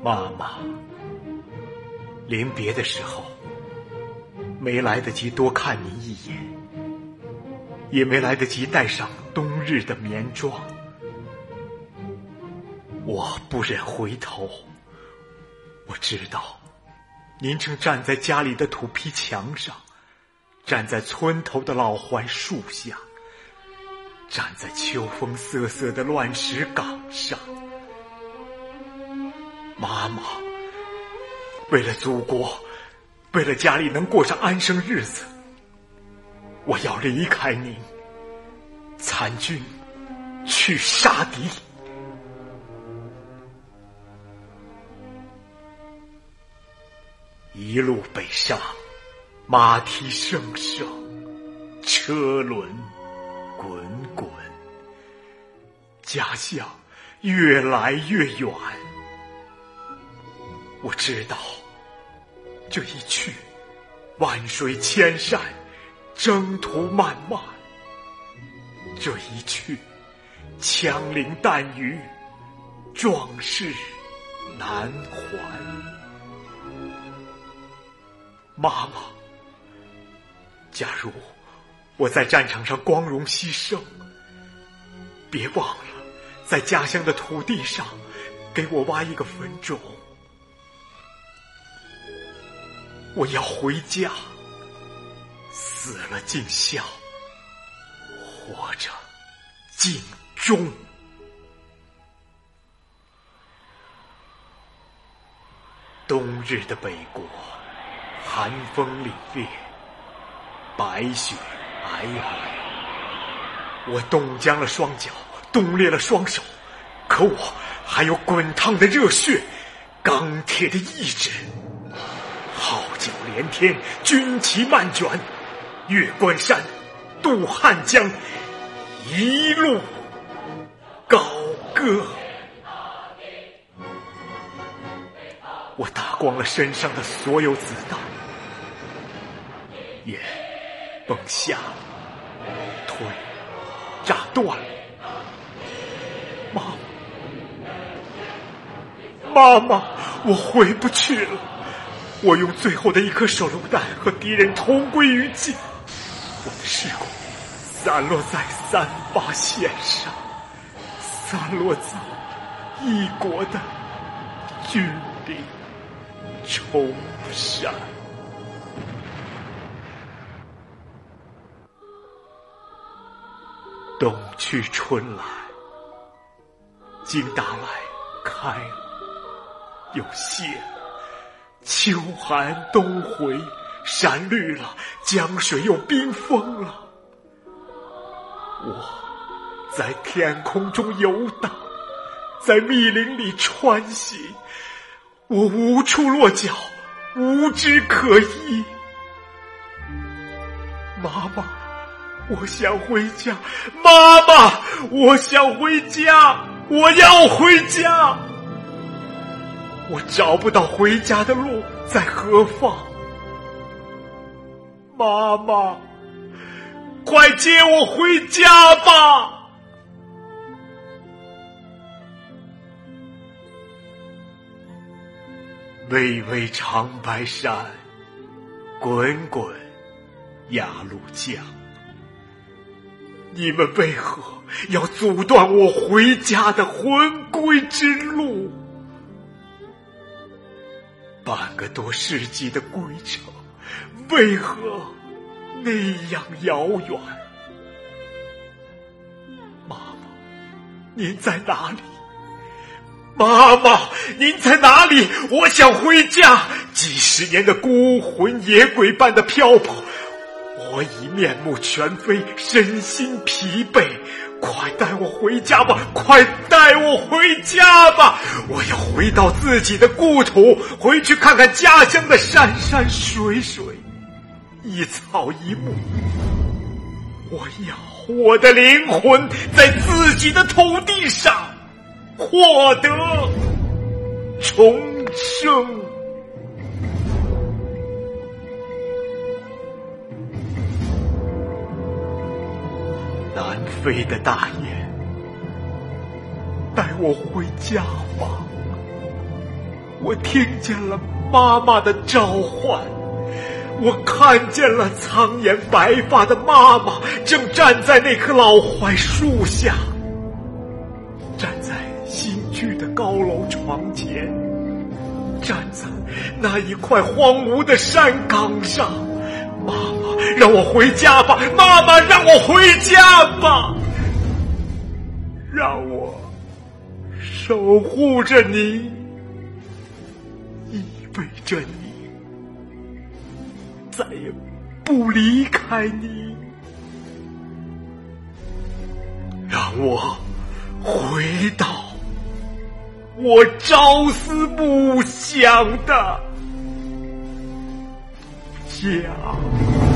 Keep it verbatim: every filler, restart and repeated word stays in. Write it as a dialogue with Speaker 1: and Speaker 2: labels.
Speaker 1: 妈妈，临别的时候，没来得及多看你一眼，也没来得及带上冬日的棉装。我不忍回头，我知道您正站在家里的土坯墙上，站在村头的老槐树下，站在秋风瑟瑟的乱石岗上。妈妈，为了祖国，为了家里能过上安生日子，我要离开您，参军去杀敌。一路北上，马蹄声声，车轮滚滚，家乡越来越远。我知道，这一去，万水千山，征途漫漫；这一去，枪林弹雨，壮士难还。妈妈，假如我在战场上光荣牺牲，别忘了在家乡的土地上给我挖一个坟冢。我要回家，死了尽孝，活着尽忠。冬日的北国，寒风凛冽，白雪皑皑，我冻僵了双脚，冻裂了双手，可我还有滚烫的热血，钢铁的意志。号角连天，军旗漫卷，越关山，渡汉江，一路高歌。我打光了身上的所有子弹，眼崩瞎了，腿炸断了。妈妈，妈妈，我回不去了。我用最后的一颗手榴弹和敌人同归于尽，我的尸骨散落在三八线上，散落在异国的峻岭崇山。冬去春来，荆大来开了又谢了，秋寒冬回，山绿了，江水又冰封了。我在天空中游荡，在密林里穿行，我无处落脚，无枝可依。妈妈，我想回家，妈妈，我想回家，我要回家。我找不到回家的路在何方？妈妈，快接我回家吧！巍巍长白山，滚滚鸭绿江，你们为何要阻断我回家的魂归之路？半个多世纪的归程，为何那样遥远？妈妈，您在哪里？妈妈，您在哪里？我想回家。几十年的孤魂野鬼般的漂泊，我已面目全非，身心疲惫。快带我回家吧，快带我回家吧！我要回到自己的故土，回去看看家乡的山山水水，一草一木。我要我的灵魂在自己的土地上获得重生。南飞的大雁，带我回家吧！ 我听见了妈妈的召唤，我看见了苍颜白发的妈妈正站在那棵老槐树下，站在新居的高楼床前，站在那一块荒芜的山岗上。妈妈，让我回家吧！妈妈，让我回家吧！让我守护着你，依偎着你，再也不离开你。让我回到我朝思暮想的家。